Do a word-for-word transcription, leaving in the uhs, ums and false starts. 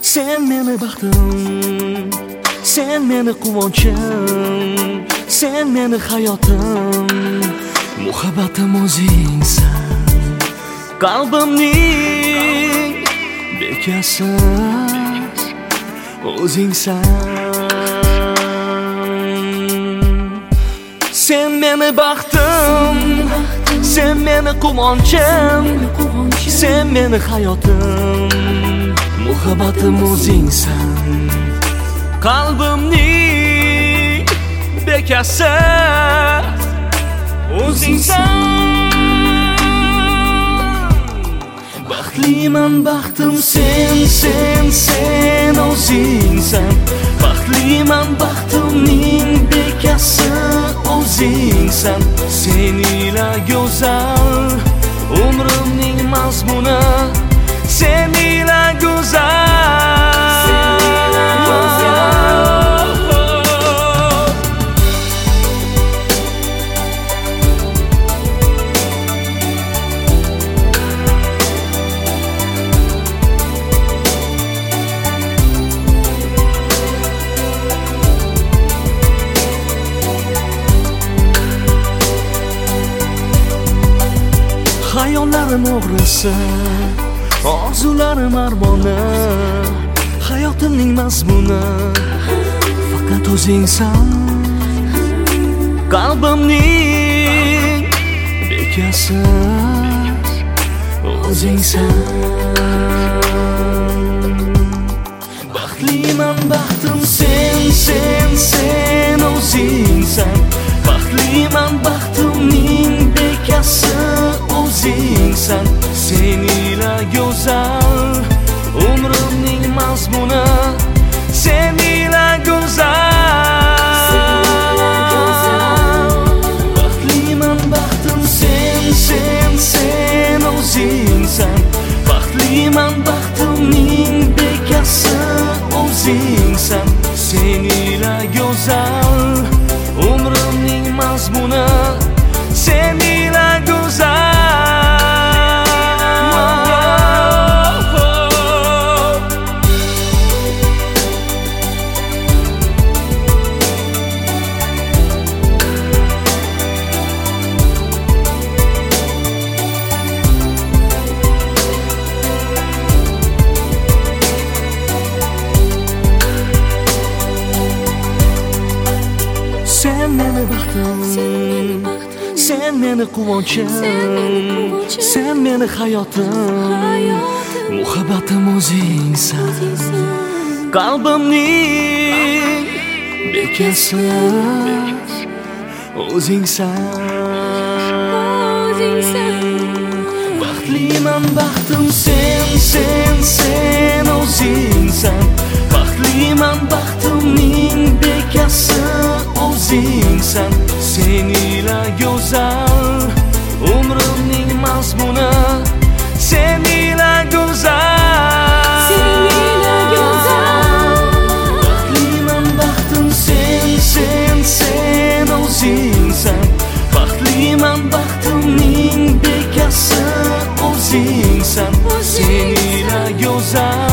Sen meni baxtim, sen meni quvonchim, sen meni hayotim, muhabbatim o'zingsan, qalbimning bekasi o'zingsan. Sen meni baxtim, sen meni quvonchim, sen meni hayotim, muhabbatim o'zingsan, qalbimning bekasi o'zingsan. Baxtliman baxtim sen, sen, sen o'zingsan. Baxtliman baxtimning bekasi o'zingsan. Sen ila go'zal umrimning mazmuni, sen ila go'zal, sen ila go'zal. Hayollarim o'g'risi, orzularim armoni, hayotimning mazmuni faqat o'zingsan, qalbimning bekasi o'zingsan. Baxtliman baxtim sen, sen, sen o'zingsan. Baxtliman baxtimning bekasi o'zingsan. Sen ila go'zal umrimning mazmuni, sen ila go'zal, sen ila go'zal. Baxtliman baxtim sen, sen, sen o'zingsan. Baxtliman baxtimning bekasi o'zingsan. Sen ila go'zal umrimning mazmuni, sen ila go'zal. Sen meni baxtim, sen meni quvonchim, sen meni hayotim, muhabbatim o'zingsan, qalbimning bekasi o'zingsan. Baxtliman baxtim sen, sen, sen o'zingsan. Baxtliman baxtimning bekasi o'zingsan. Sen ila go'zal umrimning mazmuni, sen ila go'zal, sen ila go'zal. Baxtliman baxtim sen, sen, sen o'zingsan. Baxtliman baxtimning bekasi o'zingsan. Sen ila go'zal